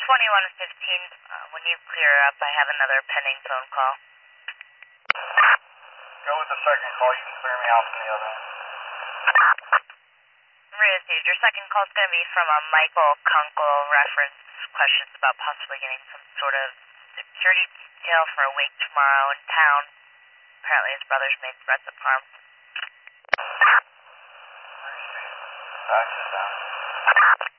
2115, when you clear up, I have another pending phone call. Go with the second call. You can clear me out from the other one. Received. Your second call is going to be from a Michael Kunkel reference questions about possibly getting some sort of security detail for a wake tomorrow in town. Apparently his brother's made threats of harm. Received. Action down.